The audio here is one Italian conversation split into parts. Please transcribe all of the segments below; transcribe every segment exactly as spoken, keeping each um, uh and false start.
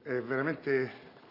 E veramente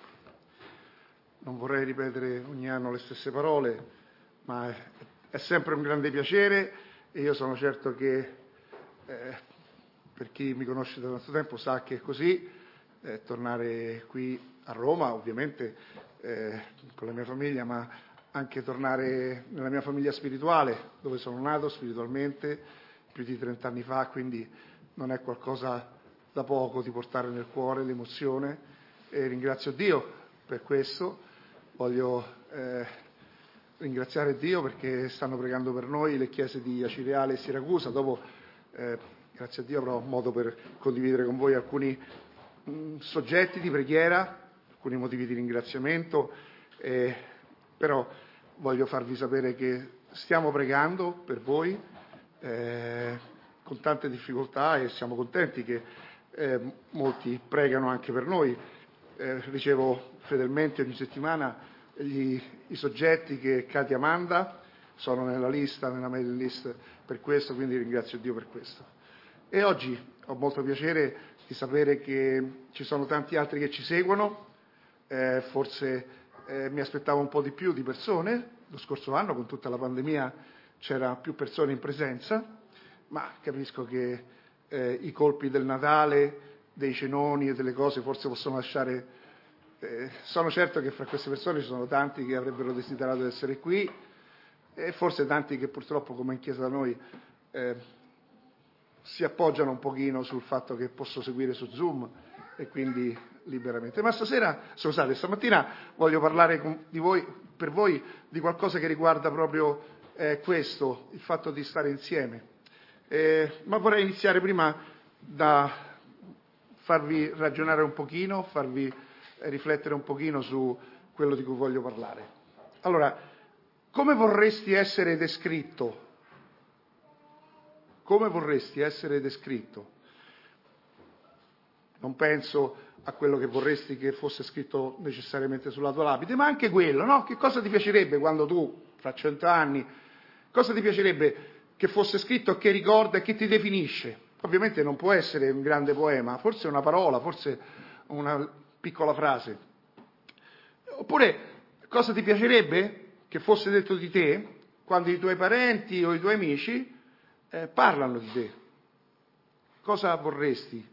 non vorrei ripetere ogni anno le stesse parole, ma è, è sempre un grande piacere e io sono certo che eh, per chi mi conosce da tanto tempo sa che è così, eh, tornare qui a Roma ovviamente eh, con la mia famiglia, ma anche tornare nella mia famiglia spirituale, dove sono nato spiritualmente più di trent'anni fa, quindi non è qualcosa da poco di portare nel cuore l'emozione, e ringrazio Dio per questo. Voglio eh, ringraziare Dio perché stanno pregando per noi le chiese di Acireale e Siracusa. Dopo, eh, grazie a Dio, avrò modo per condividere con voi alcuni mh, soggetti di preghiera, alcuni motivi di ringraziamento, eh, però voglio farvi sapere che stiamo pregando per voi eh, con tante difficoltà e siamo contenti che Eh, molti pregano anche per noi. Eh, ricevo fedelmente ogni settimana gli, i soggetti che Katia manda, sono nella lista, nella mailing list per questo, quindi ringrazio Dio per questo. E oggi ho molto piacere di sapere che ci sono tanti altri che ci seguono, eh, forse eh, mi aspettavo un po' di più di persone, lo scorso anno con tutta la pandemia c'era più persone in presenza, ma capisco che Eh, i colpi del Natale, dei cenoni e delle cose forse possono lasciare. Eh, sono certo che fra queste persone ci sono tanti che avrebbero desiderato di essere qui e forse tanti che purtroppo, come in chiesa da noi, eh, si appoggiano un pochino sul fatto che posso seguire su Zoom e quindi liberamente. Ma stasera, scusate, stamattina voglio parlare con, di voi, per voi di qualcosa che riguarda proprio eh, questo, il fatto di stare insieme. Eh, ma vorrei iniziare prima da farvi ragionare un pochino, farvi riflettere un pochino su quello di cui voglio parlare. Allora, come vorresti essere descritto? Come vorresti essere descritto? Non penso a quello che vorresti che fosse scritto necessariamente sulla tua lapide, ma anche quello, no? Che cosa ti piacerebbe quando tu, fra cento anni, cosa ti piacerebbe che fosse scritto, che ricorda e che ti definisce? Ovviamente non può essere un grande poema, forse una parola, forse una piccola frase. Oppure, cosa ti piacerebbe che fosse detto di te quando i tuoi parenti o i tuoi amici eh, parlano di te? Cosa vorresti?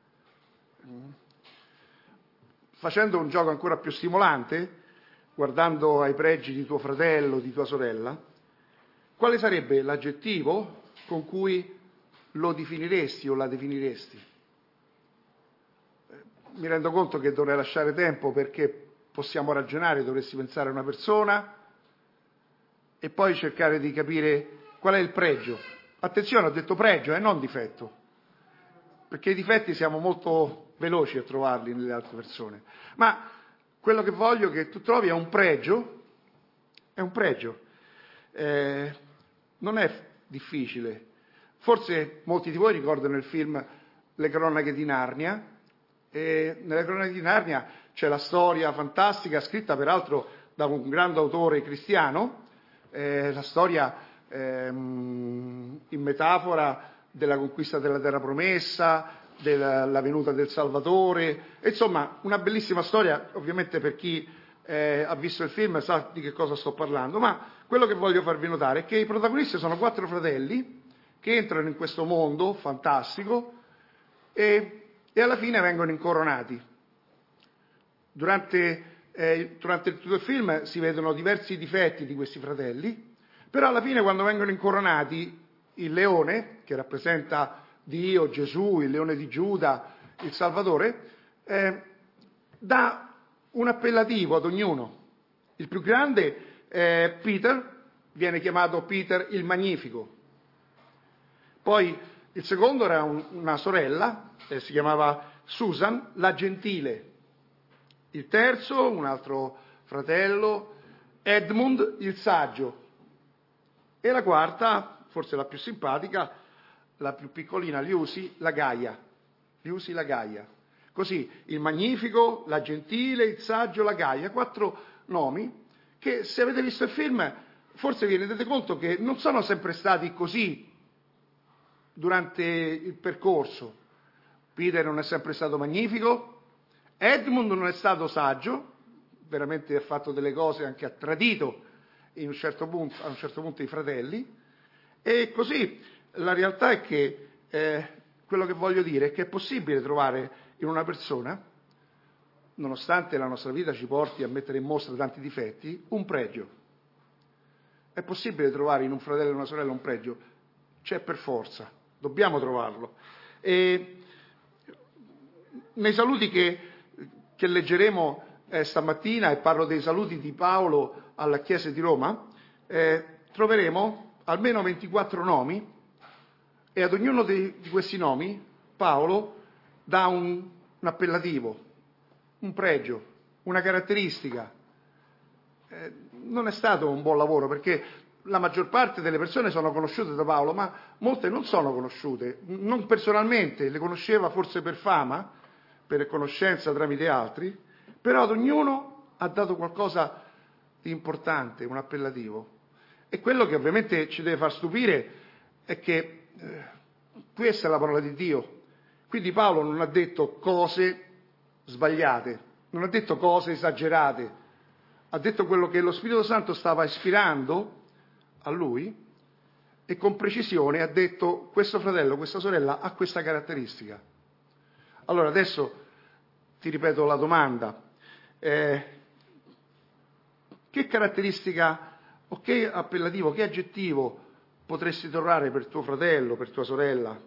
Facendo un gioco ancora più stimolante, guardando ai pregi di tuo fratello, di tua sorella, quale sarebbe l'aggettivo con cui lo definiresti o la definiresti? Mi rendo conto che dovrei lasciare tempo perché possiamo ragionare, dovresti pensare a una persona e poi cercare di capire qual è il pregio. Attenzione, ho detto pregio e eh, non difetto, perché i difetti siamo molto veloci a trovarli nelle altre persone. Ma quello che voglio che tu trovi è un pregio, è un pregio. Eh, Non è difficile. Forse molti di voi ricordano il film Le cronache di Narnia, e nelle cronache di Narnia c'è la storia fantastica, scritta peraltro da un grande autore cristiano, eh, la storia ehm, in metafora della conquista della terra promessa, della la venuta del Salvatore, e insomma una bellissima storia, ovviamente per chi eh, ha visto il film sa di che cosa sto parlando, ma quello che voglio farvi notare è che i protagonisti sono quattro fratelli che entrano in questo mondo fantastico e, e alla fine vengono incoronati. Durante, eh, durante tutto il film si vedono diversi difetti di questi fratelli, però alla fine quando vengono incoronati il leone, che rappresenta Dio, Gesù, il leone di Giuda, il Salvatore, eh, dà un appellativo ad ognuno. Il più grande Eh, Peter, viene chiamato Peter il Magnifico. Poi il secondo era un, una sorella, eh, si chiamava Susan, la Gentile. Il terzo, un altro fratello, Edmund il Saggio. E la quarta, forse la più simpatica, la più piccolina, Lucy, la Gaia. Lucy la Gaia. Così, il Magnifico, la Gentile, il Saggio, la Gaia. Quattro nomi che, se avete visto il film, forse vi rendete conto che non sono sempre stati così durante il percorso. Peter non è sempre stato magnifico, Edmund non è stato saggio, veramente ha fatto delle cose, anche ha tradito in un certo punto, a un certo punto i fratelli, e così la realtà è che eh, quello che voglio dire è che è possibile trovare in una persona, nonostante la nostra vita ci porti a mettere in mostra tanti difetti, un pregio. È possibile trovare in un fratello e una sorella un pregio? C'è per forza, dobbiamo trovarlo. E nei saluti che, che leggeremo eh, stamattina, e parlo dei saluti di Paolo alla Chiesa di Roma, eh, troveremo almeno ventiquattro nomi, e ad ognuno di, di questi nomi Paolo dà un, un appellativo, un pregio, una caratteristica. Eh, non è stato un buon lavoro, perché la maggior parte delle persone sono conosciute da Paolo, ma molte non sono conosciute, non personalmente, le conosceva forse per fama, per conoscenza tramite altri, però ad ognuno ha dato qualcosa di importante, un appellativo. E quello che ovviamente ci deve far stupire è che eh, questa è la parola di Dio. Quindi Paolo non ha detto cose sbagliate, non ha detto cose esagerate, ha detto quello che lo Spirito Santo stava ispirando a lui, e con precisione ha detto: questo fratello, questa sorella ha questa caratteristica. Allora adesso ti ripeto la domanda: eh, che caratteristica o che appellativo, che aggettivo potresti trovare per tuo fratello, per tua sorella?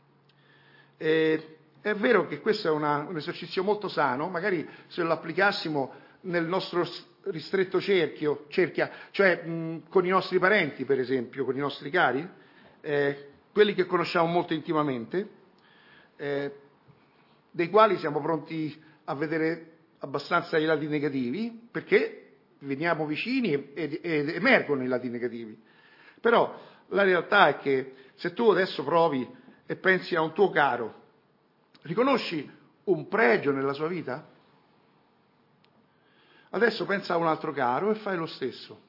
Eh, è vero che questo è una, un esercizio molto sano, magari se lo applicassimo nel nostro ristretto cerchio, cerchia, cioè mh, con i nostri parenti, per esempio, con i nostri cari, eh, quelli che conosciamo molto intimamente, eh, dei quali siamo pronti a vedere abbastanza i lati negativi, perché veniamo vicini ed, ed emergono i lati negativi. Però la realtà è che se tu adesso provi e pensi a un tuo caro, riconosci un pregio nella sua vita? Adesso pensa a un altro caro e fai lo stesso.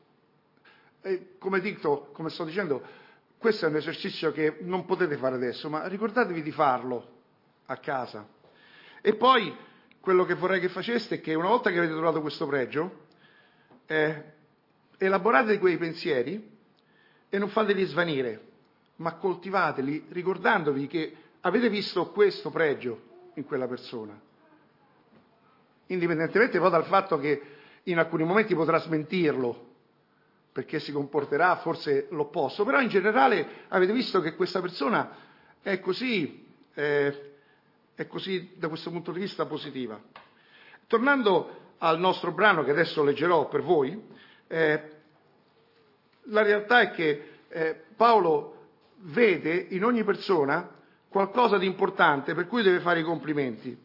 E come dico, come sto dicendo, questo è un esercizio che non potete fare adesso, ma ricordatevi di farlo a casa. E poi quello che vorrei che faceste è che una volta che avete trovato questo pregio, eh, elaborate quei pensieri e non fateli svanire, ma coltivateli ricordandovi che avete visto questo pregio in quella persona. Indipendentemente poi dal fatto che in alcuni momenti potrà smentirlo, perché si comporterà forse l'opposto, però in generale avete visto che questa persona è così, eh, è così da questo punto di vista positiva. Tornando al nostro brano che adesso leggerò per voi, eh, la realtà è che eh, Paolo vede in ogni persona qualcosa di importante per cui deve fare i complimenti.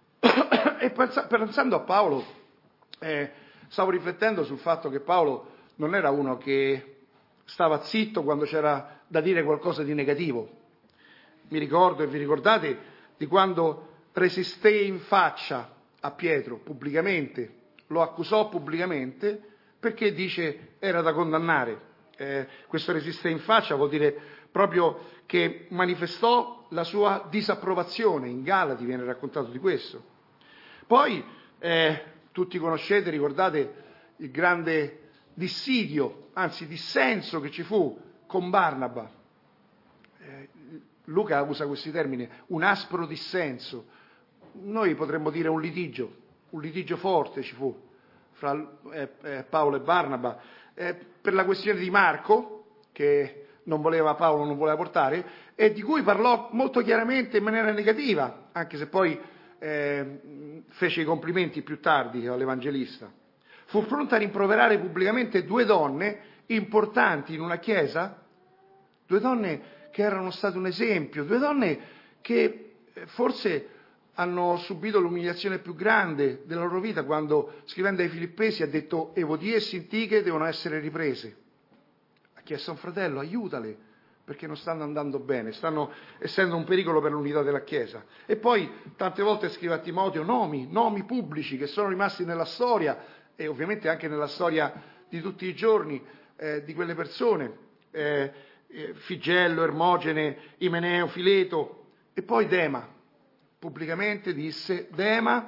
E pensando a Paolo, eh, stavo riflettendo sul fatto che Paolo non era uno che stava zitto quando c'era da dire qualcosa di negativo. Mi ricordo, e vi ricordate, di quando resisté in faccia a Pietro pubblicamente, lo accusò pubblicamente perché dice era da condannare. Eh, questo resisté in faccia vuol dire proprio che manifestò la sua disapprovazione. In Galati viene raccontato di questo. Poi eh, tutti conoscete, ricordate il grande dissidio, anzi dissenso che ci fu con Barnaba. Eh, Luca usa questi termini, un aspro dissenso. Noi potremmo dire un litigio, un litigio forte ci fu fra eh, eh, Paolo e Barnaba, eh, per la questione di Marco, che non voleva Paolo, non voleva portare, e di cui parlò molto chiaramente in maniera negativa, anche se poi eh, fece i complimenti più tardi all'Evangelista. Fu pronta a rimproverare pubblicamente due donne importanti in una chiesa, due donne che erano state un esempio, due donne che forse hanno subito l'umiliazione più grande della loro vita, quando scrivendo ai Filippesi ha detto Evodia e Sintiche devono essere riprese. Ha chiesto a un fratello, aiutale, perché non stanno andando bene, stanno essendo un pericolo per l'unità della Chiesa. E poi tante volte scrive a Timoteo nomi, nomi pubblici che sono rimasti nella storia e ovviamente anche nella storia di tutti i giorni eh, di quelle persone, eh, eh, Figello, Ermogene, Imeneo, Fileto, e poi Dema. Pubblicamente disse Dema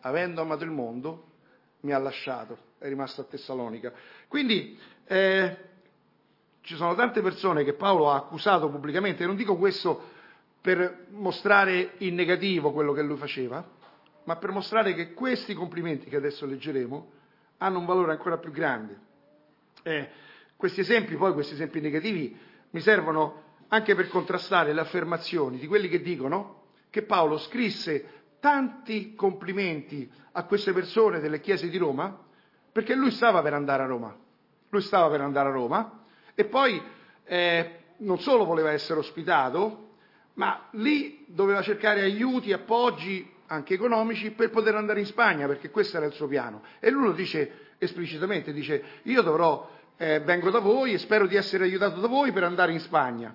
avendo amato il mondo, mi ha lasciato, è rimasto a Tessalonica. Quindi eh, ci sono tante persone che Paolo ha accusato pubblicamente, e non dico questo per mostrare in negativo quello che lui faceva, ma per mostrare che questi complimenti che adesso leggeremo hanno un valore ancora più grande. Eh, questi esempi, poi questi esempi negativi, mi servono anche per contrastare le affermazioni di quelli che dicono che Paolo scrisse tanti complimenti a queste persone delle chiese di Roma perché lui stava per andare a Roma. Lui stava per andare a Roma e poi eh, non solo voleva essere ospitato, ma lì doveva cercare aiuti, appoggi anche economici per poter andare in Spagna, perché questo era il suo piano. E lui lo dice esplicitamente, dice: io dovrò, eh, vengo da voi e spero di essere aiutato da voi per andare in Spagna.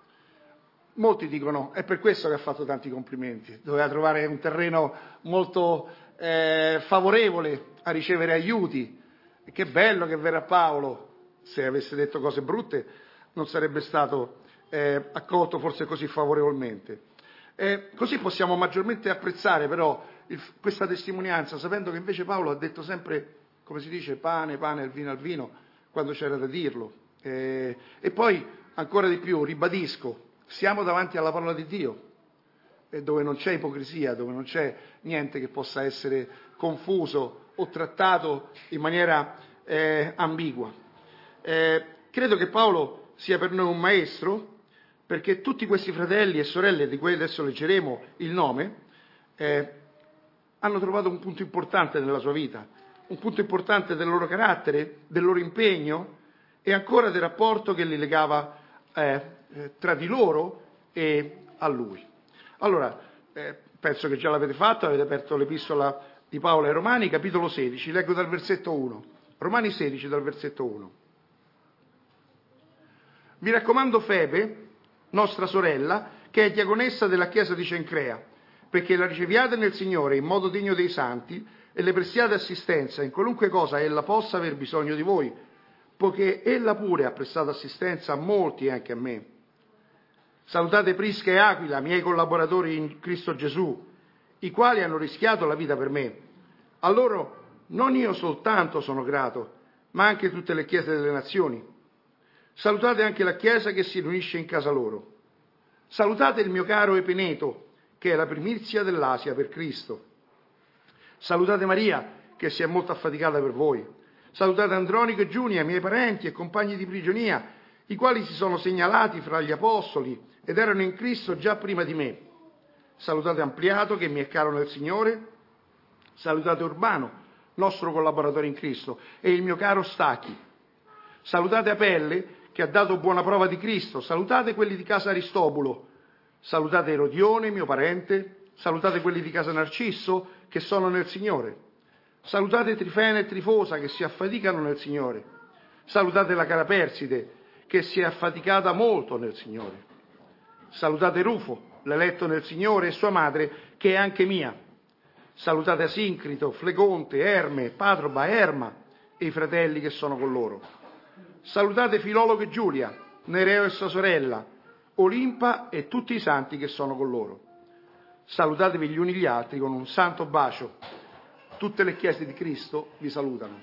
Molti dicono, è per questo che ha fatto tanti complimenti, doveva trovare un terreno molto eh, favorevole a ricevere aiuti. E che bello che verrà Paolo. Se avesse detto cose brutte non sarebbe stato eh, accolto forse così favorevolmente. Eh, così possiamo maggiormente apprezzare però il, questa testimonianza, sapendo che invece Paolo ha detto sempre, come si dice, pane, pane, al vino, al vino, quando c'era da dirlo. Eh, e poi, ancora di più, ribadisco, siamo davanti alla parola di Dio, eh, dove non c'è ipocrisia, dove non c'è niente che possa essere confuso o trattato in maniera eh, ambigua. Eh, credo che Paolo sia per noi un maestro, perché tutti questi fratelli e sorelle di cui adesso leggeremo il nome eh, hanno trovato un punto importante nella sua vita, un punto importante del loro carattere, del loro impegno e ancora del rapporto che li legava eh, eh, tra di loro e a lui. Allora, eh, penso che già l'avete fatto, avete aperto l'epistola di Paolo ai Romani, capitolo sedici, leggo dal versetto uno. Romani sedici dal versetto uno. Vi raccomando Febe, nostra sorella, che è diaconessa della chiesa di Cencrea, perché la riceviate nel Signore in modo degno dei santi e le prestiate assistenza in qualunque cosa ella possa aver bisogno di voi, poiché ella pure ha prestato assistenza a molti e anche a me. Salutate Prisca e Aquila, miei collaboratori in Cristo Gesù, i quali hanno rischiato la vita per me. A loro non io soltanto sono grato, ma anche tutte le chiese delle nazioni. Salutate anche la chiesa che si riunisce in casa loro. Salutate il mio caro Epeneto, che è la primizia dell'Asia per Cristo. Salutate Maria, che si è molto affaticata per voi. Salutate Andronico e Giunia, miei parenti e compagni di prigionia, i quali si sono segnalati fra gli apostoli ed erano in Cristo già prima di me. Salutate Ampliato, che mi è caro nel Signore. Salutate Urbano, nostro collaboratore in Cristo, e il mio caro Stachi. Salutate Apelle, che ha dato buona prova di Cristo. Salutate quelli di casa Aristobulo. Salutate Erodione, mio parente. Salutate quelli di casa Narcisso, che sono nel Signore. Salutate Trifena e Trifosa, che si affaticano nel Signore. Salutate la cara Perside, che si è affaticata molto nel Signore. Salutate Rufo, l'eletto nel Signore, e sua madre, che è anche mia. Salutate Asincrito, Flegonte, Erme, Patroba, Erma e i fratelli che sono con loro. Salutate Filologo e Giulia, Nereo e sua sorella, Olimpa e tutti i santi che sono con loro. Salutatevi gli uni gli altri con un santo bacio. Tutte le chiese di Cristo vi salutano.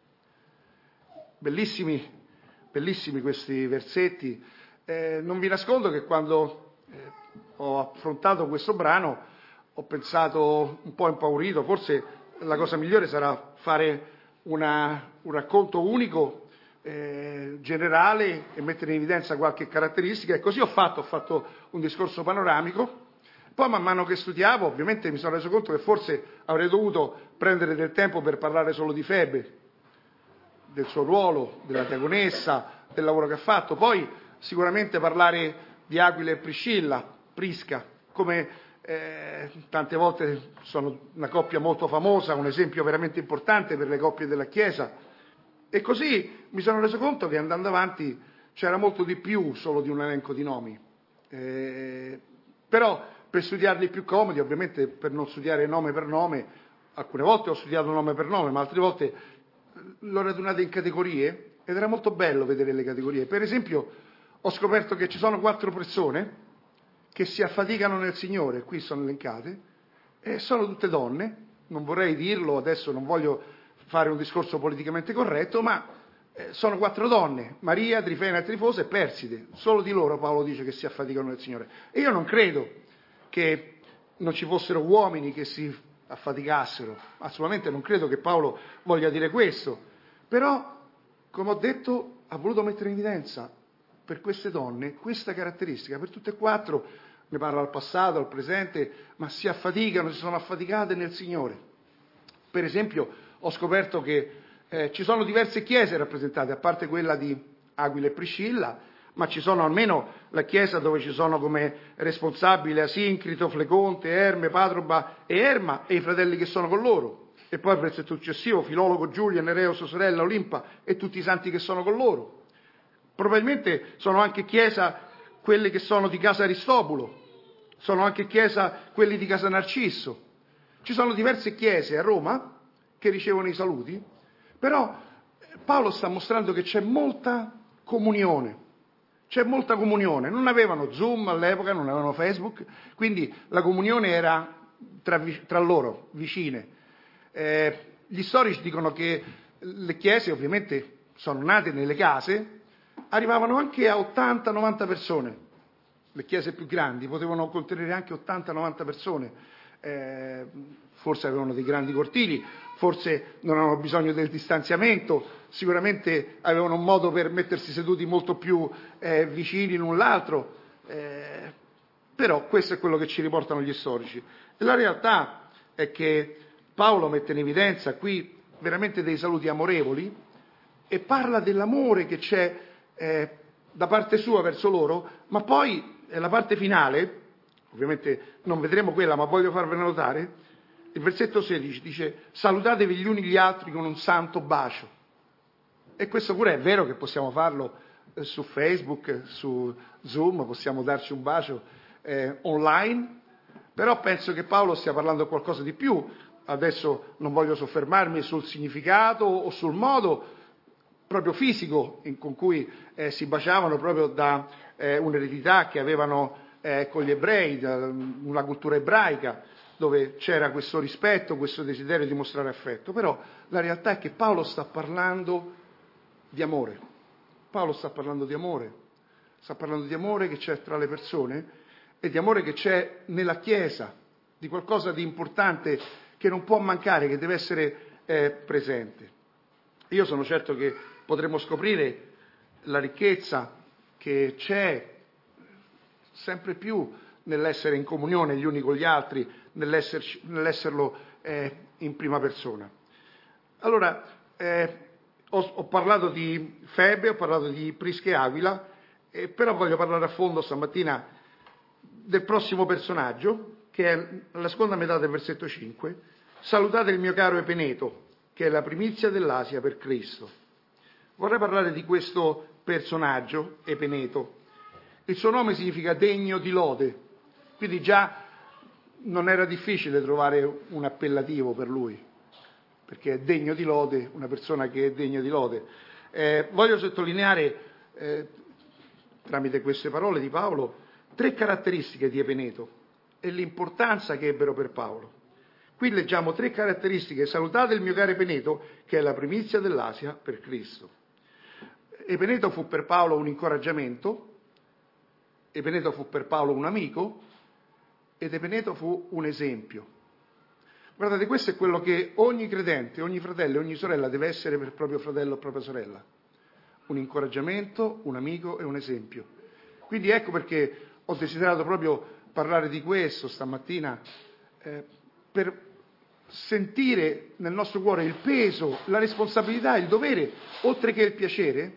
Bellissimi, bellissimi questi versetti. Eh, non vi nascondo che quando eh, ho affrontato questo brano ho pensato un po' impaurito, forse la cosa migliore sarà fare una, un racconto unico, eh, generale e mettere in evidenza qualche caratteristica, e così ho fatto, ho fatto un discorso panoramico. Poi man mano che studiavo ovviamente mi sono reso conto che forse avrei dovuto prendere del tempo per parlare solo di Febe, del suo ruolo, della diaconessa, del lavoro che ha fatto, poi sicuramente parlare di Aquila e Priscilla, Prisca, come eh, tante volte sono una coppia molto famosa, un esempio veramente importante per le coppie della Chiesa, e così mi sono reso conto che andando avanti c'era molto di più solo di un elenco di nomi, eh, però per studiarli più comodi, ovviamente per non studiare nome per nome, alcune volte ho studiato nome per nome, ma altre volte l'ho radunata in categorie ed era molto bello vedere le categorie. Per esempio ho scoperto che ci sono quattro persone che si affaticano nel Signore, qui sono elencate, e sono tutte donne, non vorrei dirlo, adesso non voglio fare un discorso politicamente corretto, ma eh, sono quattro donne, Maria, Trifena, Trifosa e Perside, solo di loro Paolo dice che si affaticano nel Signore. E io non credo che non ci fossero uomini che si affaticassero, assolutamente non credo che Paolo voglia dire questo, però, come ho detto, ha voluto mettere in evidenza per queste donne questa caratteristica, per tutte e quattro, ne parla al passato, al presente, ma si affaticano, si sono affaticate nel Signore. Per esempio, ho scoperto che eh, ci sono diverse chiese rappresentate, a parte quella di Aquila e Priscilla, ma ci sono almeno la chiesa dove ci sono come responsabile Asincrito, Fleconte, Erme, Patroba e Erma e i fratelli che sono con loro. E poi il versetto successivo, Filologo, Giulia, Nereo, sua sorella, Olimpa e tutti i santi che sono con loro. Probabilmente sono anche chiesa quelli che sono di casa Aristobulo, sono anche chiesa quelli di casa Narcisso. Ci sono diverse chiese a Roma che ricevono i saluti, però Paolo sta mostrando che c'è molta comunione, c'è molta comunione. Non avevano Zoom all'epoca, non avevano Facebook, quindi la comunione era tra, tra loro, vicine. Eh, gli storici dicono che le chiese ovviamente sono nate nelle case, arrivavano anche a ottanta novanta persone. Le chiese più grandi potevano contenere anche ottanta novanta persone, eh, forse avevano dei grandi cortili, forse non avevano bisogno del distanziamento, sicuramente avevano un modo per mettersi seduti molto più eh, vicini l'un l'altro, eh, però questo è quello che ci riportano gli storici. E la realtà è che Paolo mette in evidenza qui veramente dei saluti amorevoli e parla dell'amore che c'è eh, da parte sua verso loro, ma poi la parte finale, ovviamente non vedremo quella, ma voglio farvela notare, il versetto sedici dice salutatevi gli uni gli altri con un santo bacio. E questo pure è vero che possiamo farlo eh, su Facebook, su Zoom, possiamo darci un bacio eh, online, però penso che Paolo stia parlando di qualcosa di più. Adesso non voglio soffermarmi sul significato o sul modo proprio fisico in, con cui eh, si baciavano proprio da eh, un'eredità che avevano eh, con gli ebrei, da una cultura ebraica, dove c'era questo rispetto, questo desiderio di mostrare affetto. Però la realtà è che Paolo sta parlando di amore. Paolo sta parlando di amore, sta parlando di amore che c'è tra le persone e di amore che c'è nella Chiesa, di qualcosa di importante che non può mancare, che deve essere eh, presente. Io sono certo che potremo scoprire la ricchezza che c'è sempre più nell'essere in comunione gli uni con gli altri, nell'esserci, nell'esserlo eh, in prima persona. Allora, eh, ho, ho parlato di Febe, ho parlato di Prisca e Aquila, eh, però voglio parlare a fondo stamattina del prossimo personaggio, che è la seconda metà del versetto cinque. Salutate il mio caro Epeneto, che è la primizia dell'Asia per Cristo. Vorrei parlare di questo personaggio, Epeneto. Il suo nome significa degno di lode, quindi già non era difficile trovare un appellativo per lui, perché è degno di lode, una persona che è degna di lode. Eh, voglio sottolineare, eh, tramite queste parole di Paolo, tre caratteristiche di Epeneto e l'importanza che ebbero per Paolo. Qui leggiamo tre caratteristiche. Salutate il mio caro Epeneto, che è la primizia dell'Asia per Cristo. Epeneto fu per Paolo un incoraggiamento, Epeneto fu per Paolo un amico ed Epeneto fu un esempio. Guardate, questo è quello che ogni credente, ogni fratello, ogni sorella deve essere per il proprio fratello o propria sorella. Un incoraggiamento, un amico e un esempio. Quindi ecco perché ho desiderato proprio parlare di questo stamattina, eh, per sentire nel nostro cuore il peso, la responsabilità, il dovere, oltre che il piacere,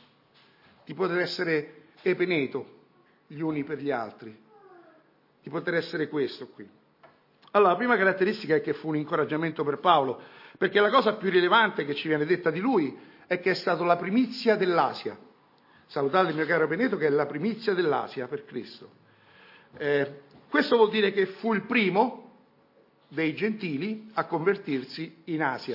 di poter essere Epeneto gli uni per gli altri, di poter essere questo qui. Allora, la prima caratteristica è che fu un incoraggiamento per Paolo, perché la cosa più rilevante che ci viene detta di lui è che è stato la primizia dell'Asia. Salutate il mio caro Epeneto, che è la primizia dell'Asia per Cristo. Eh, questo vuol dire che fu il primo dei gentili a convertirsi in Asia.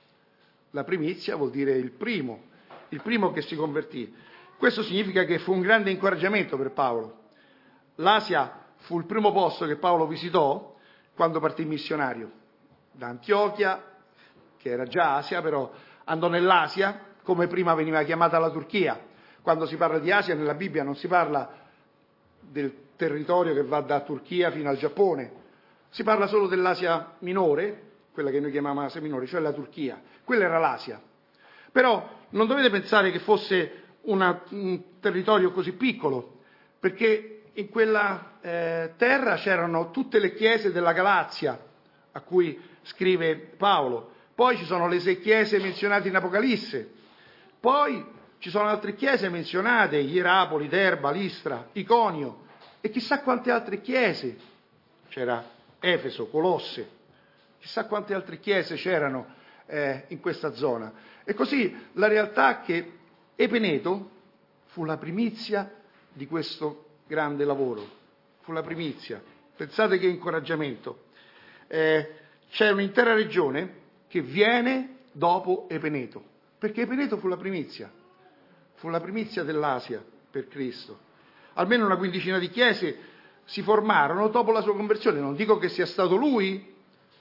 La primizia vuol dire il primo, il primo che si convertì. Questo significa che fu un grande incoraggiamento per Paolo. L'Asia fu il primo posto che Paolo visitò quando partì missionario. da Antiochia, che era già Asia, però andò nell'Asia, come prima veniva chiamata la Turchia. Quando si parla di Asia nella Bibbia non si parla del territorio che va da Turchia fino al Giappone, si parla solo dell'Asia minore, quella che noi chiamiamo Asia minore, cioè la Turchia. Quella era l'Asia. Però non dovete pensare che fosse una, un territorio così piccolo, perché in quella eh, terra c'erano tutte le chiese della Galazia, a cui scrive Paolo. Poi ci sono le sei chiese menzionate in Apocalisse. Poi ci sono altre chiese menzionate, Ierapoli, Derba, Listra, Iconio, e chissà quante altre chiese. C'era Efeso, Colosse, chissà quante altre chiese c'erano eh, in questa zona. E così la realtà è che Epeneto fu la primizia di questo grande lavoro, fu la primizia. Pensate che incoraggiamento. Eh, c'è un'intera regione che viene dopo Epeneto, perché Epeneto fu la primizia, fu la primizia dell'Asia per Cristo. Almeno una quindicina di chiese si formarono dopo la sua conversione. Non dico che sia stato lui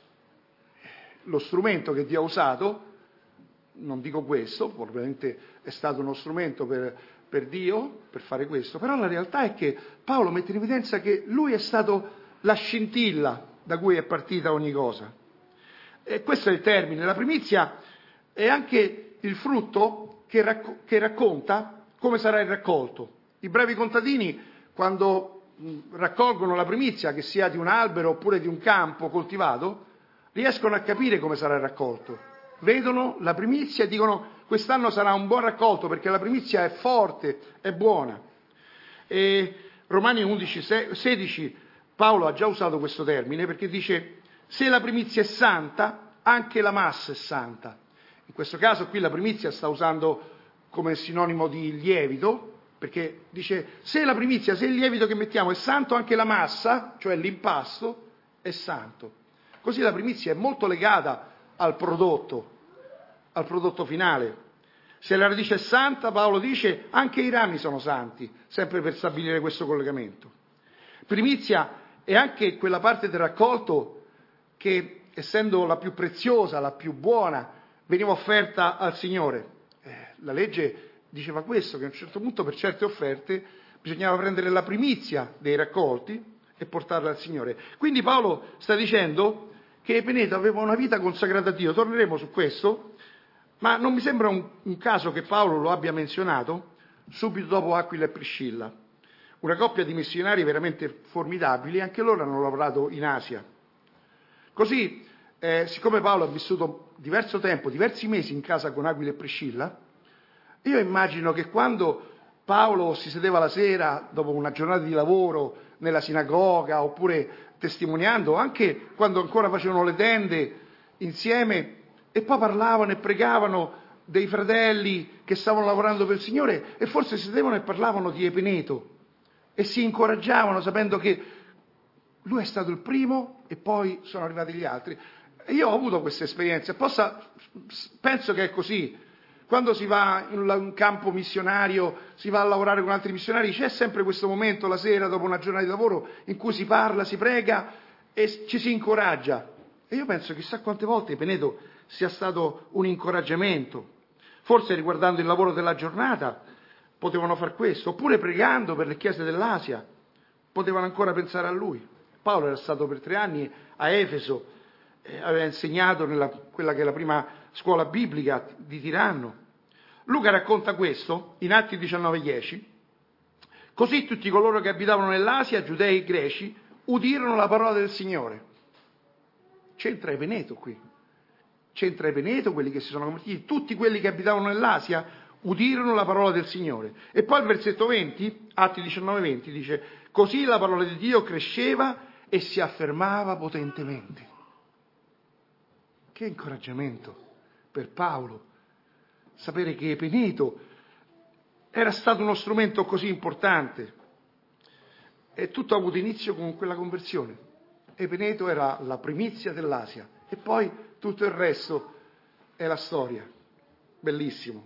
lo strumento che Dio ha usato, non dico questo, probabilmente è stato uno strumento per, per Dio per fare questo, però la realtà è che Paolo mette in evidenza che lui è stato la scintilla da cui è partita ogni cosa. E questo è il termine. La primizia è anche il frutto che, racco- che racconta come sarà il raccolto. I bravi contadini, quando raccolgono la primizia, che sia di un albero oppure di un campo coltivato, riescono a capire come sarà il raccolto. Vedono la primizia e dicono: quest'anno sarà un buon raccolto perché la primizia è forte, è buona. E Romani undici sedici Paolo ha già usato questo termine, perché dice: se la primizia è santa, anche la massa è santa. In questo caso qui la primizia sta usando come sinonimo di lievito, perché dice: se la primizia, se il lievito che mettiamo è santo, anche la massa, cioè l'impasto, è santo. Così la primizia è molto legata al prodotto, al prodotto finale. Se la radice è santa, Paolo dice, anche i rami sono santi, sempre per stabilire questo collegamento. Primizia è anche quella parte del raccolto che, essendo la più preziosa, la più buona, veniva offerta al Signore. Eh, la legge diceva questo, che a un certo punto per certe offerte bisognava prendere la primizia dei raccolti e portarla al Signore. Quindi Paolo sta dicendo che Epeneto aveva una vita consacrata a Dio. Torneremo su questo, ma non mi sembra un, un caso che Paolo lo abbia menzionato subito dopo Aquila e Priscilla, una coppia di missionari veramente formidabili. Anche loro hanno lavorato in Asia. Così, eh, siccome Paolo ha vissuto diverso tempo, diversi mesi in casa con Aquila e Priscilla, io immagino che quando Paolo si sedeva la sera dopo una giornata di lavoro nella sinagoga, oppure testimoniando, anche quando ancora facevano le tende insieme, e poi parlavano e pregavano dei fratelli che stavano lavorando per il Signore, e forse si sedevano e parlavano di Epeneto e si incoraggiavano sapendo che lui è stato il primo e poi sono arrivati gli altri. E io ho avuto questa esperienza, possa, penso che è così. Quando si va in un campo missionario, si va a lavorare con altri missionari, c'è sempre questo momento la sera dopo una giornata di lavoro in cui si parla, si prega e ci si incoraggia. E io penso chissà quante volte Epeneto sia stato un incoraggiamento. Forse riguardando il lavoro della giornata potevano far questo, oppure pregando per le chiese dell'Asia potevano ancora pensare a lui. Paolo era stato per tre anni a Efeso, eh, aveva insegnato nella quella che è la prima scuola biblica di Tiranno. Luca racconta questo in Atti diciannove dieci. Così tutti coloro che abitavano nell'Asia, giudei e greci, udirono la parola del Signore. C'entra Epeneto qui. C'entra Epeneto, quelli che si sono convertiti, tutti quelli che abitavano nell'Asia udirono la parola del Signore. E poi il versetto venti, Atti diciannove venti, dice: così la parola di Dio cresceva e si affermava potentemente. Che incoraggiamento per Paolo sapere che Epeneto era stato uno strumento così importante. E tutto ha avuto inizio con quella conversione. Epeneto era la primizia dell'Asia e poi tutto il resto è la storia. Bellissimo.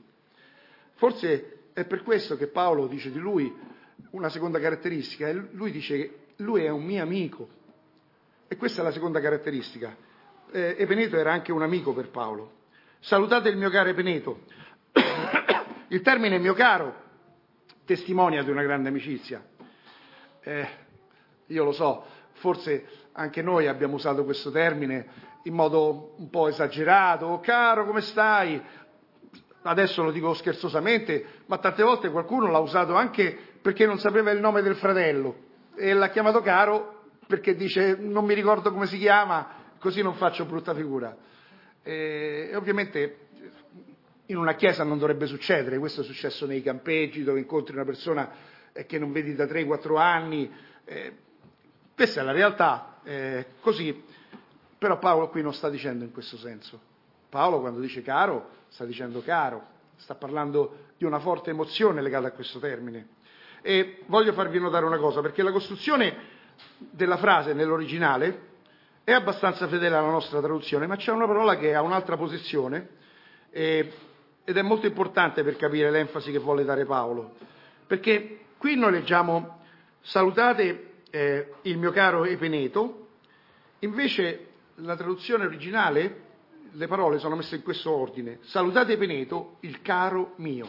Forse è per questo che Paolo dice di lui una seconda caratteristica. Lui dice che lui è un mio amico. E questa è la seconda caratteristica. eh, Epeneto era anche un amico per Paolo. Salutate il mio caro Epeneto. Il termine mio caro testimonia di una grande amicizia. Eh, io lo so, forse anche noi abbiamo usato questo termine in modo un po' esagerato. Oh, caro, come stai? Adesso lo dico scherzosamente, ma tante volte qualcuno l'ha usato anche perché non sapeva il nome del fratello e l'ha chiamato caro perché dice non mi ricordo come si chiama, così non faccio brutta figura. E, e ovviamente in una chiesa non dovrebbe succedere, questo è successo nei campeggi dove incontri una persona eh, che non vedi da tre quattro anni, eh, questa è la realtà, eh, così, però Paolo qui non sta dicendo in questo senso. Paolo quando dice caro sta dicendo caro, sta parlando di una forte emozione legata a questo termine. E voglio farvi notare una cosa, perché la costruzione della frase nell'originale è abbastanza fedele alla nostra traduzione, ma c'è una parola che ha un'altra posizione eh, ed è molto importante per capire l'enfasi che vuole dare Paolo, perché qui noi leggiamo salutate eh, il mio caro Epeneto, invece la traduzione originale le parole sono messe in questo ordine: salutate Epeneto, il caro mio.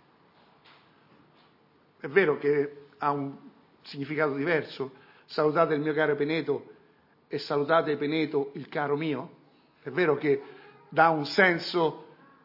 È vero che ha un significato diverso, salutate il mio caro Epeneto e salutate Epeneto, il caro mio? È vero che dà un senso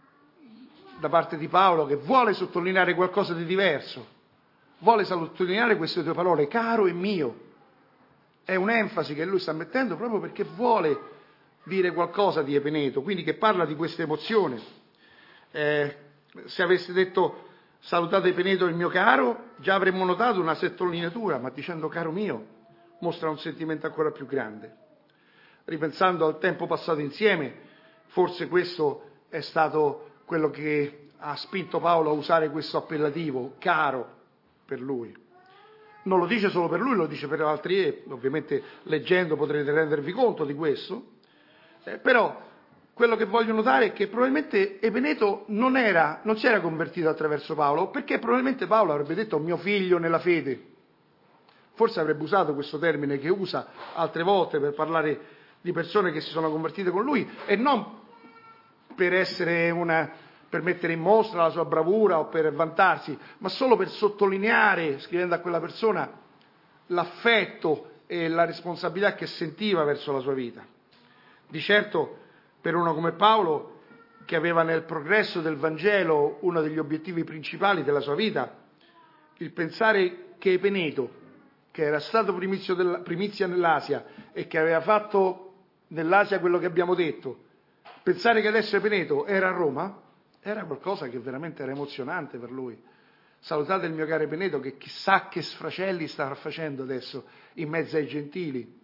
da parte di Paolo che vuole sottolineare qualcosa di diverso, vuole sottolineare queste due parole, caro e mio. È un'enfasi che lui sta mettendo proprio perché vuole dire qualcosa di Epeneto, quindi che parla di questa emozione. Eh, se avesse detto salutate Epeneto il mio caro, già avremmo notato una sottolineatura, ma dicendo caro mio mostra un sentimento ancora più grande. Ripensando al tempo passato insieme, forse questo è stato quello che ha spinto Paolo a usare questo appellativo, caro, per lui. Non lo dice solo per lui, lo dice per altri e ovviamente leggendo potrete rendervi conto di questo. Eh, però quello che voglio notare è che probabilmente Epeneto non, era, non si era convertito attraverso Paolo, perché probabilmente Paolo avrebbe detto mio figlio nella fede. Forse avrebbe usato questo termine che usa altre volte per parlare di persone che si sono convertite con lui e non per essere una, per mettere in mostra la sua bravura o per vantarsi, ma solo per sottolineare, scrivendo a quella persona, l'affetto e la responsabilità che sentiva verso la sua vita. Di certo, per uno come Paolo, che aveva nel progresso del Vangelo uno degli obiettivi principali della sua vita, il pensare che Epeneto, che era stato primizio primizia nell'Asia e che aveva fatto nell'Asia quello che abbiamo detto, pensare che adesso Epeneto era a Roma, era qualcosa che veramente era emozionante per lui. Salutate il mio caro Epeneto che chissà che sfracelli sta facendo adesso in mezzo ai gentili.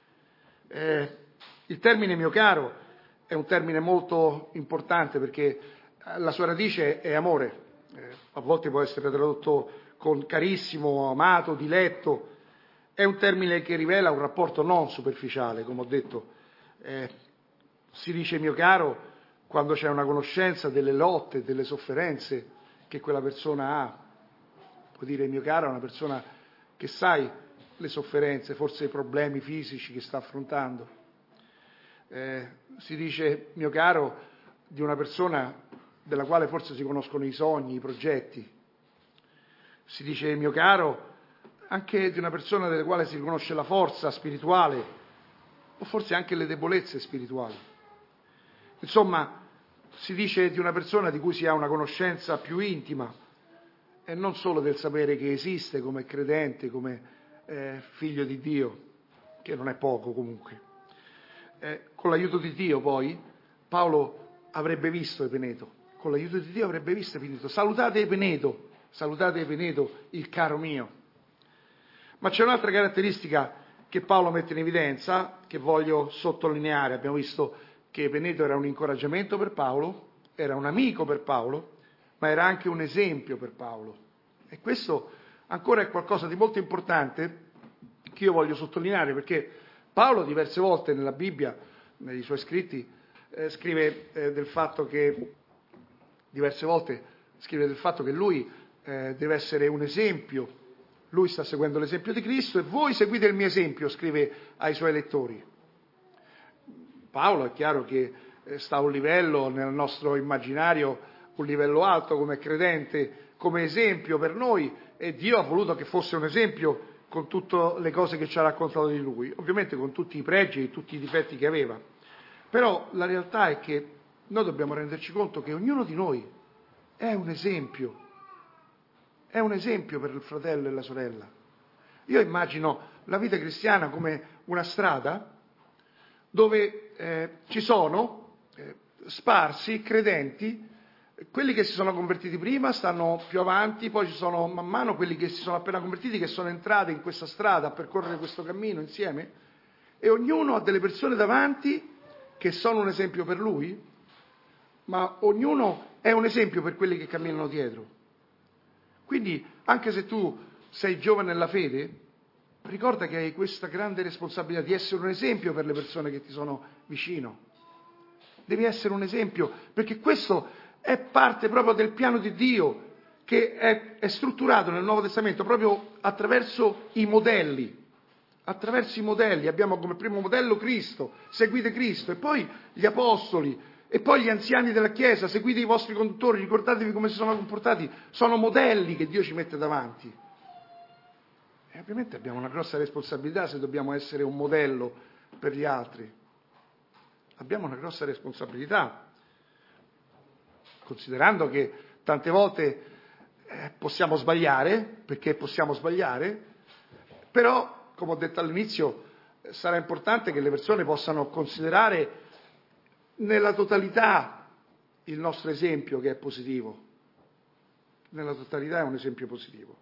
Eh, il termine mio caro è un termine molto importante perché la sua radice è amore, eh, a volte può essere tradotto con carissimo, amato, diletto. È un termine che rivela un rapporto non superficiale, come ho detto. Eh, si dice mio caro quando c'è una conoscenza delle lotte, delle sofferenze che quella persona ha. Puoi dire mio caro a una persona che sai le sofferenze, forse i problemi fisici che sta affrontando. Eh, si dice mio caro di una persona della quale forse si conoscono i sogni, i progetti. Si dice mio caro anche di una persona della quale si conosce la forza spirituale o forse anche le debolezze spirituali. Insomma, si dice di una persona di cui si ha una conoscenza più intima e non solo del sapere che esiste come credente, come eh, figlio di Dio, che non è poco comunque. Eh, con l'aiuto di Dio poi Paolo avrebbe visto Epeneto, con l'aiuto di Dio avrebbe visto Epeneto. Salutate Epeneto, salutate Epeneto, il caro mio. Ma c'è un'altra caratteristica che Paolo mette in evidenza, che voglio sottolineare. Abbiamo visto che Epeneto era un incoraggiamento per Paolo, era un amico per Paolo, ma era anche un esempio per Paolo. E questo ancora è qualcosa di molto importante che io voglio sottolineare, perché Paolo diverse volte nella Bibbia, nei suoi scritti, eh, scrive eh, del fatto che, diverse volte scrive del fatto che lui eh, deve essere un esempio. Lui sta seguendo l'esempio di Cristo e voi seguite il mio esempio, scrive ai suoi lettori. Paolo è chiaro che sta a un livello, nel nostro immaginario, un livello alto come credente, come esempio per noi, e Dio ha voluto che fosse un esempio con tutte le cose che ci ha raccontato di lui, ovviamente con tutti i pregi e tutti i difetti che aveva. Però la realtà è che noi dobbiamo renderci conto che ognuno di noi è un esempio, è un esempio per il fratello e la sorella. Io immagino la vita cristiana come una strada dove eh, ci sono eh, sparsi credenti, quelli che si sono convertiti prima stanno più avanti, poi ci sono man mano quelli che si sono appena convertiti, che sono entrati in questa strada a percorrere questo cammino insieme, e ognuno ha delle persone davanti che sono un esempio per lui, ma ognuno è un esempio per quelli che camminano dietro. Quindi, anche se tu sei giovane nella fede, ricorda che hai questa grande responsabilità di essere un esempio per le persone che ti sono vicino. Devi essere un esempio, perché questo è parte proprio del piano di Dio, che è, è strutturato nel Nuovo Testamento proprio attraverso i modelli. Attraverso i modelli abbiamo come primo modello Cristo, seguite Cristo, e poi gli apostoli, e poi gli anziani della Chiesa, seguite i vostri conduttori, ricordatevi come si sono comportati, sono modelli che Dio ci mette davanti. E ovviamente abbiamo una grossa responsabilità se dobbiamo essere un modello per gli altri. Abbiamo una grossa responsabilità, considerando che tante volte eh, possiamo sbagliare, perché possiamo sbagliare, però, come ho detto all'inizio, sarà importante che le persone possano considerare nella totalità il nostro esempio, che è positivo. Nella totalità è un esempio positivo.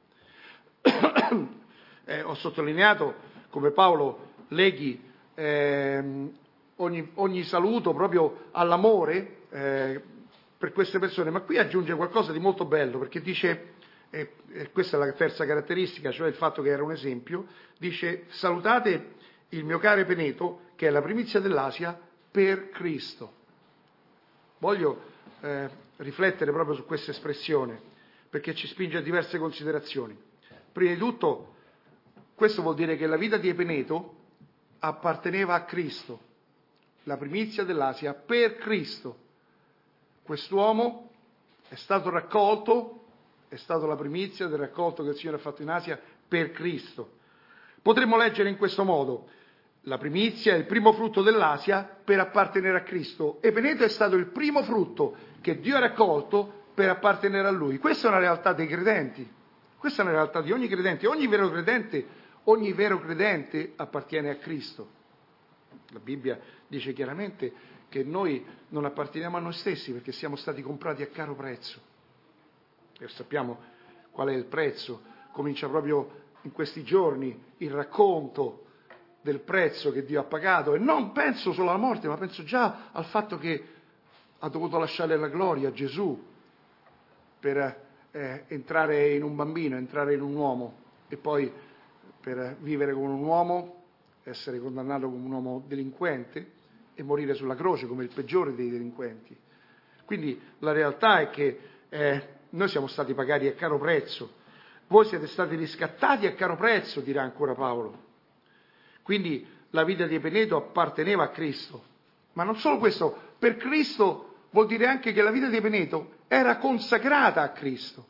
eh, ho sottolineato come Paolo leghi eh, ogni, ogni saluto proprio all'amore eh, per queste persone, ma qui aggiunge qualcosa di molto bello, perché dice, e eh, questa è la terza caratteristica, cioè il fatto che era un esempio, dice: salutate il mio caro Epeneto, che è la primizia dell'Asia, per Cristo. Voglio eh, riflettere proprio su questa espressione, perché ci spinge a diverse considerazioni. Prima di tutto, questo vuol dire che la vita di Epeneto apparteneva a Cristo, la primizia dell'Asia per Cristo. Quest'uomo è stato raccolto, è stata la primizia del raccolto che il Signore ha fatto in Asia per Cristo. Potremmo leggere in questo modo: la primizia è il primo frutto dell'Asia per appartenere a Cristo. Epeneto è stato il primo frutto che Dio ha raccolto per appartenere a Lui. Questa è una realtà dei credenti, questa è una realtà di ogni credente. Ogni vero credente, ogni vero credente appartiene a Cristo. La Bibbia dice chiaramente che noi non apparteniamo a noi stessi perché siamo stati comprati a caro prezzo. E sappiamo qual è il prezzo. Comincia proprio in questi giorni il racconto del prezzo che Dio ha pagato, e non penso solo alla morte, ma penso già al fatto che ha dovuto lasciare la gloria a Gesù per eh, entrare in un bambino, entrare in un uomo, e poi per vivere come un uomo, essere condannato come un uomo delinquente e morire sulla croce come il peggiore dei delinquenti. Quindi la realtà è che eh, noi siamo stati pagati a caro prezzo, voi siete stati riscattati a caro prezzo, dirà ancora Paolo. Quindi la vita di Epeneto apparteneva a Cristo, ma non solo questo, per Cristo vuol dire anche che la vita di Epeneto era consacrata a Cristo.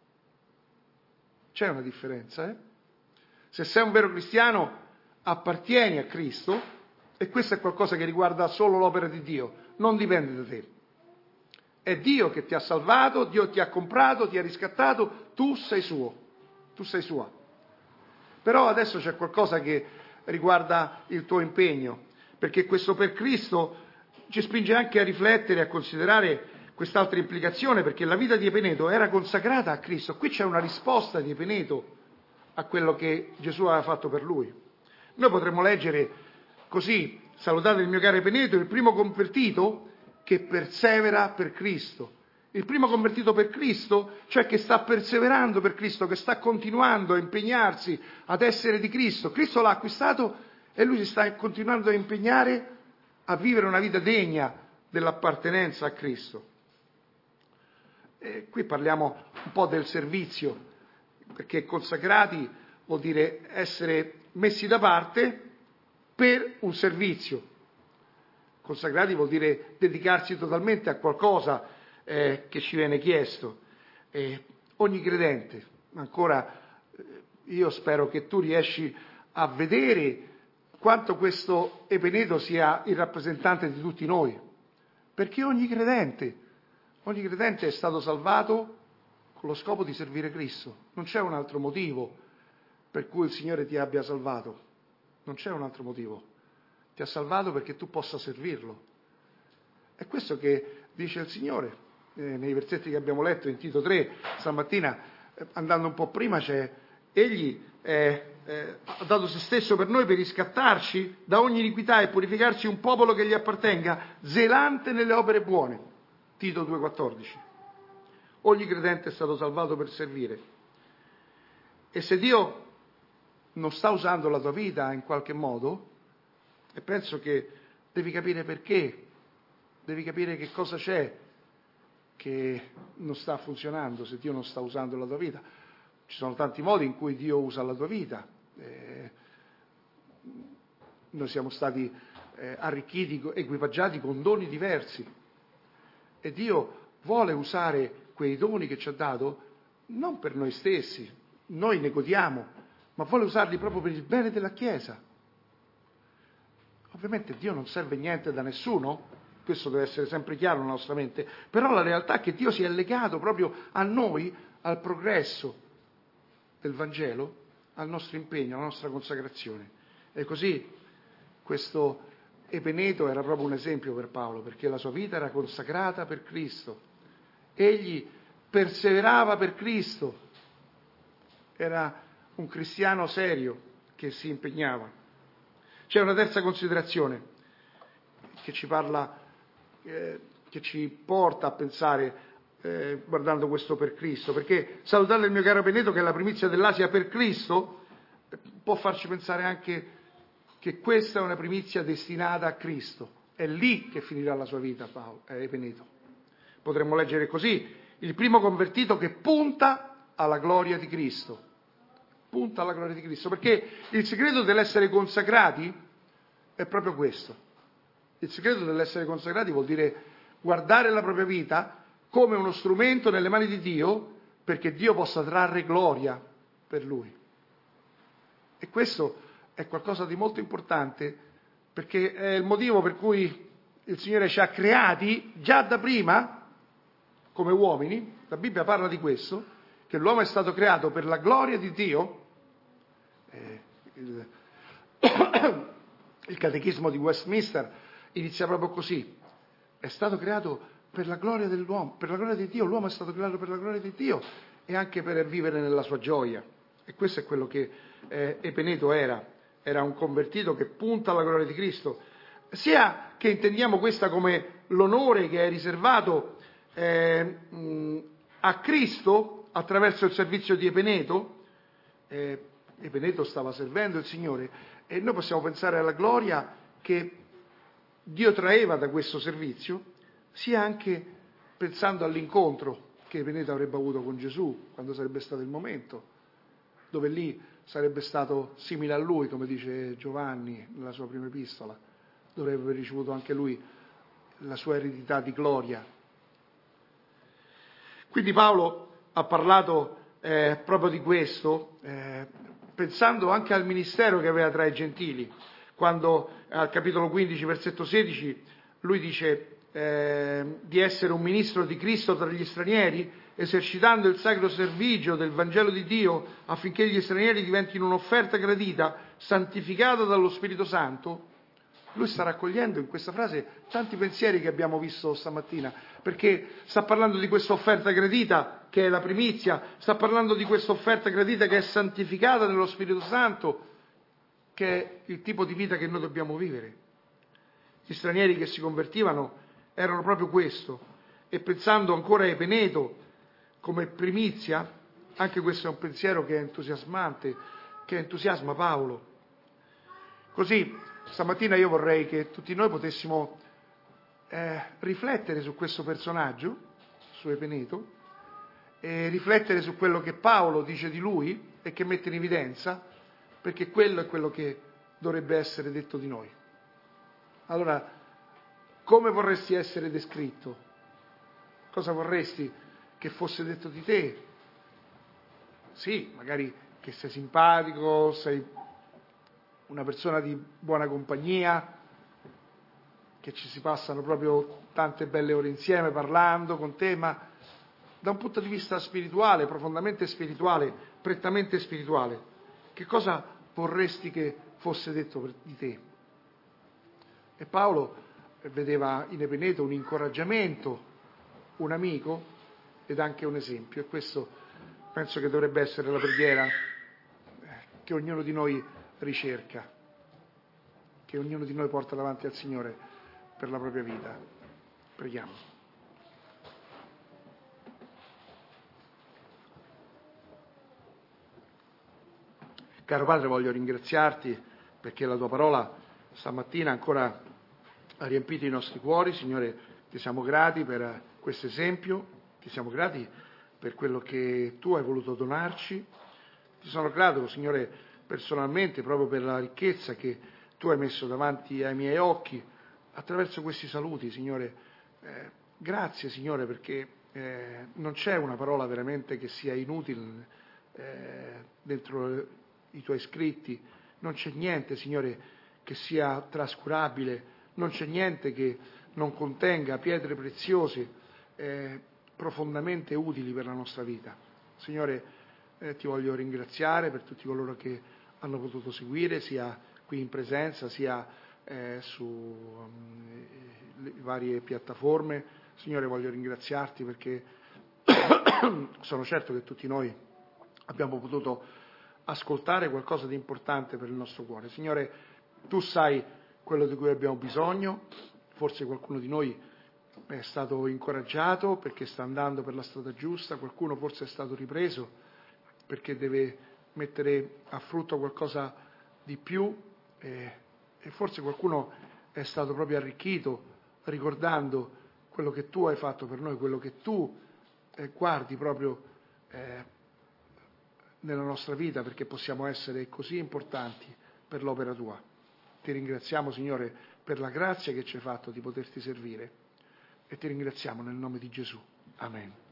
C'è una differenza, eh? Se sei un vero cristiano appartieni a Cristo, e questo è qualcosa che riguarda solo l'opera di Dio, non dipende da te. È Dio che ti ha salvato, Dio ti ha comprato, ti ha riscattato, tu sei suo, tu sei sua. Però adesso c'è qualcosa che riguarda il tuo impegno, perché questo per Cristo ci spinge anche a riflettere, a considerare quest'altra implicazione, perché la vita di Epeneto era consacrata a Cristo. Qui c'è una risposta di Epeneto a quello che Gesù aveva fatto per lui. Noi potremmo leggere così: salutate il mio caro Epeneto, il primo convertito che persevera per Cristo. Il primo convertito per Cristo, cioè che sta perseverando per Cristo, che sta continuando a impegnarsi ad essere di Cristo. Cristo l'ha acquistato e lui si sta continuando a impegnare a vivere una vita degna dell'appartenenza a Cristo. E qui parliamo un po' del servizio, perché consacrati vuol dire essere messi da parte per un servizio. consacrati vuol dire dedicarsi totalmente a qualcosa eh, che ci viene chiesto. Eh, ogni credente, ancora eh, io spero che tu riesci a vedere quanto questo Epeneto sia il rappresentante di tutti noi, perché ogni credente, ogni credente è stato salvato con lo scopo di servire Cristo. Non c'è un altro motivo per cui il Signore ti abbia salvato, non c'è un altro motivo. Ti ha salvato perché tu possa servirlo. È questo che dice il Signore eh, nei versetti che abbiamo letto in Tito tre. Stamattina, eh, andando un po' prima, c'è Egli eh, eh, ha dato se stesso per noi per riscattarci da ogni iniquità e purificarci un popolo che gli appartenga, zelante nelle opere buone. Tito due quattordici. Ogni credente è stato salvato per servire. E se Dio non sta usando la tua vita in qualche modo, e penso che devi capire perché, devi capire che cosa c'è che non sta funzionando se Dio non sta usando la tua vita. Ci sono tanti modi in cui Dio usa la tua vita. Eh, noi siamo stati eh, arricchiti, equipaggiati con doni diversi e Dio vuole usare quei doni che ci ha dato non per noi stessi, noi ne godiamo, ma vuole usarli proprio per il bene della Chiesa. Ovviamente Dio non serve niente da nessuno, questo deve essere sempre chiaro nella nostra mente, però la realtà è che Dio si è legato proprio a noi, al progresso del Vangelo, al nostro impegno, alla nostra consacrazione. E così questo Epeneto era proprio un esempio per Paolo, perché la sua vita era consacrata per Cristo. Egli perseverava per Cristo, era un cristiano serio che si impegnava. C'è una terza considerazione che ci parla, eh, che ci porta a pensare eh, guardando questo per Cristo, perché salutare il mio caro Epeneto, che è la primizia dell'Asia per Cristo, eh, può farci pensare anche che questa è una primizia destinata a Cristo. È lì che finirà la sua vita, Paolo, eh, Epeneto. Potremmo leggere così: il primo convertito che punta alla gloria di Cristo. Punta alla gloria di Cristo, perché il segreto dell'essere consacrati è proprio questo. Il segreto dell'essere consacrati vuol dire guardare la propria vita come uno strumento nelle mani di Dio, perché Dio possa trarre gloria per Lui. E questo è qualcosa di molto importante, perché è il motivo per cui il Signore ci ha creati già da prima come uomini. La Bibbia parla di questo, che l'uomo è stato creato per la gloria di Dio. Eh, il, il catechismo di Westminster inizia proprio così: è stato creato per la gloria dell'uomo, per la gloria di Dio. L'uomo è stato creato per la gloria di Dio e anche per vivere nella sua gioia. E questo è quello che eh, Epeneto era. Era un convertito che punta alla gloria di Cristo, sia che intendiamo questa come l'onore che è riservato eh, mh, a Cristo attraverso il servizio di Epeneto. Eh, Epeneto stava servendo il Signore e noi possiamo pensare alla gloria che Dio traeva da questo servizio, sia anche pensando all'incontro che Epeneto avrebbe avuto con Gesù quando sarebbe stato il momento, dove lì sarebbe stato simile a lui, come dice Giovanni nella sua prima epistola, dovrebbe aver ricevuto anche lui la sua eredità di gloria. Quindi Paolo ha parlato eh, proprio di questo, eh, pensando anche al ministero che aveva tra i gentili, quando al capitolo quindici, versetto sedici, lui dice eh, di essere un ministro di Cristo tra gli stranieri, esercitando il sacro servigio del Vangelo di Dio affinché gli stranieri diventino un'offerta gradita, santificata dallo Spirito Santo. Lui sta raccogliendo in questa frase tanti pensieri che abbiamo visto stamattina, perché sta parlando di questa offerta gradita che è la primizia, sta parlando di questa offerta gradita che è santificata nello Spirito Santo, che è il tipo di vita che noi dobbiamo vivere. Gli stranieri che si convertivano erano proprio questo, e pensando ancora a Epeneto come primizia, anche questo è un pensiero che è entusiasmante, che entusiasma Paolo. Così stamattina io vorrei che tutti noi potessimo eh, riflettere su questo personaggio, su Epeneto, e riflettere su quello che Paolo dice di lui e che mette in evidenza, perché quello è quello che dovrebbe essere detto di noi. Allora Come vorresti essere descritto? Cosa vorresti che fosse detto di te? Sì, magari che sei simpatico, sei una persona di buona compagnia, che ci si passano proprio tante belle ore insieme parlando con te, ma da un punto di vista spirituale, profondamente spirituale, prettamente spirituale, che cosa vorresti che fosse detto di te? E Paolo vedeva in Epeneto un incoraggiamento, un amico ed anche un esempio, e questo penso che dovrebbe essere la preghiera che ognuno di noi ricerca, che ognuno di noi porta davanti al Signore per la propria vita. Preghiamo. Caro Padre, voglio ringraziarti perché la tua parola stamattina ancora ha riempito i nostri cuori. Signore, ti siamo grati per questo esempio, ti siamo grati per quello che tu hai voluto donarci. Ti sono grato, Signore, personalmente, proprio per la ricchezza che tu hai messo davanti ai miei occhi attraverso questi saluti, Signore. Eh, grazie, Signore, perché eh, non c'è una parola veramente che sia inutile eh, dentro i tuoi scritti, non c'è niente, Signore, che sia trascurabile, non c'è niente che non contenga pietre preziose, eh, profondamente utili per la nostra vita. Signore, eh, ti voglio ringraziare per tutti coloro che hanno potuto seguire, sia qui in presenza, sia eh, su um, le varie piattaforme. Signore, voglio ringraziarti perché sono certo che tutti noi abbiamo potuto ascoltare qualcosa di importante per il nostro cuore. Signore, tu sai quello di cui abbiamo bisogno, forse qualcuno di noi è stato incoraggiato perché sta andando per la strada giusta, qualcuno forse è stato ripreso perché deve mettere a frutto qualcosa di più eh, e forse qualcuno è stato proprio arricchito ricordando quello che tu hai fatto per noi, quello che tu eh, guardi proprio eh, nella nostra vita, perché possiamo essere così importanti per l'opera tua. Ti ringraziamo, Signore, per la grazia che ci hai fatto di poterti servire e ti ringraziamo nel nome di Gesù. Amen.